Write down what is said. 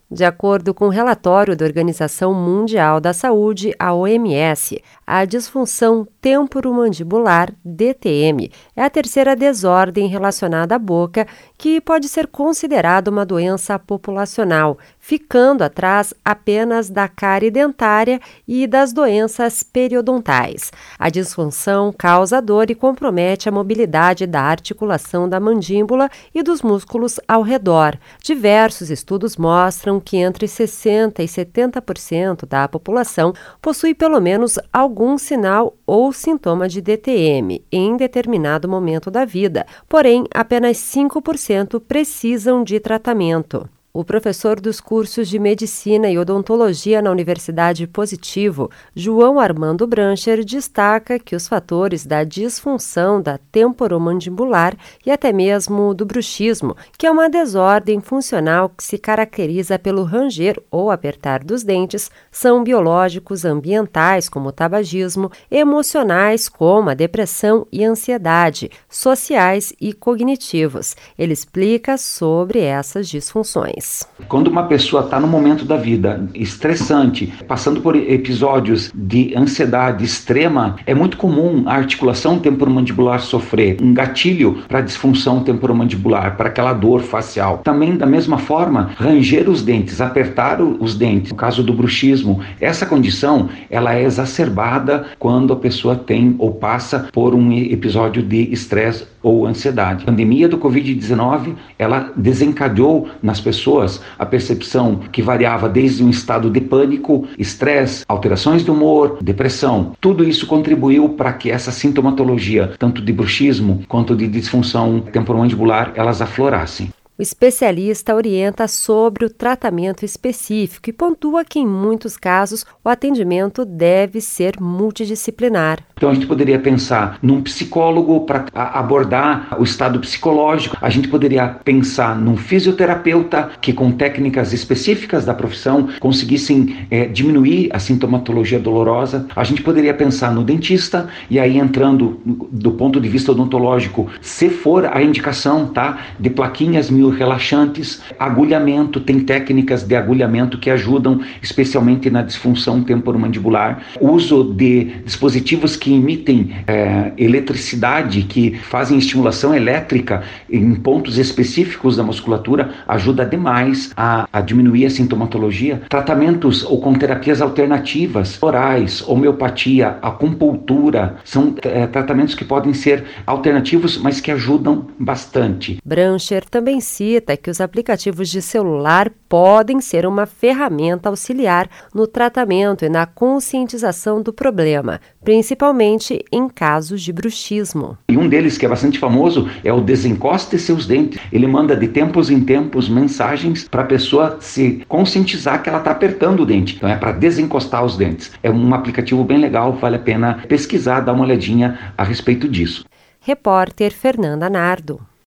De acordo com o relatório da Organização Mundial da Saúde, a OMS, a disfunção temporomandibular, DTM, é a terceira desordem relacionada à boca que pode ser considerada uma doença populacional, ficando atrás apenas da cárie dentária e das doenças periodontais. A disfunção causa dor e compromete a mobilidade da articulação da mandíbula e dos músculos ao redor. Diversos estudos mostram que entre 60% e 70% da população possui pelo menos algum sinal ou sintoma de DTM em determinado momento da vida, porém apenas 5% precisam de tratamento. O professor dos cursos de Medicina e Odontologia na Universidade Positivo, João Armando Brancher, destaca que os fatores da disfunção da temporomandibular e até mesmo do bruxismo, que é uma desordem funcional que se caracteriza pelo ranger ou apertar dos dentes, são biológicos, ambientais, como o tabagismo, emocionais, como a depressão e ansiedade, sociais e cognitivos. Ele explica sobre essas disfunções. Quando uma pessoa está num momento da vida estressante, passando por episódios de ansiedade extrema, é muito comum a articulação temporomandibular sofrer um gatilho para a disfunção temporomandibular, para aquela dor facial. Também, da mesma forma, ranger os dentes, apertar os dentes. No caso do bruxismo, essa condição ela é exacerbada quando a pessoa tem ou passa por um episódio de estresse ou ansiedade. A pandemia do Covid-19, ela desencadeou nas pessoas a percepção que variava desde um estado de pânico, estresse, alterações de humor, depressão. Tudo isso contribuiu para que essa sintomatologia, tanto de bruxismo quanto de disfunção temporomandibular, elas aflorassem. O especialista orienta sobre o tratamento específico e pontua que, em muitos casos, o atendimento deve ser multidisciplinar. Então a gente poderia pensar num psicólogo para abordar o estado psicológico, a gente poderia pensar num fisioterapeuta que com técnicas específicas da profissão conseguissem diminuir a sintomatologia dolorosa, a gente poderia pensar no dentista e aí entrando do ponto de vista odontológico, se for a indicação, tá, de plaquinhas relaxantes, agulhamento, tem técnicas de agulhamento que ajudam especialmente na disfunção temporomandibular, uso de dispositivos que emitem eletricidade, que fazem estimulação elétrica em pontos específicos da musculatura, ajuda demais a diminuir a sintomatologia. Tratamentos ou com terapias alternativas, orais, homeopatia, acupuntura, são tratamentos que podem ser alternativos, mas que ajudam bastante. Brancher também cita que os aplicativos de celular podem ser uma ferramenta auxiliar no tratamento e na conscientização do problema, principalmente em casos de bruxismo. E um deles que é bastante famoso é o desencoste seus dentes. Ele manda de tempos em tempos mensagens para a pessoa se conscientizar que ela está apertando o dente. Então é para desencostar os dentes. É um aplicativo bem legal, vale a pena pesquisar, dar uma olhadinha a respeito disso. Repórter Fernanda Nardo.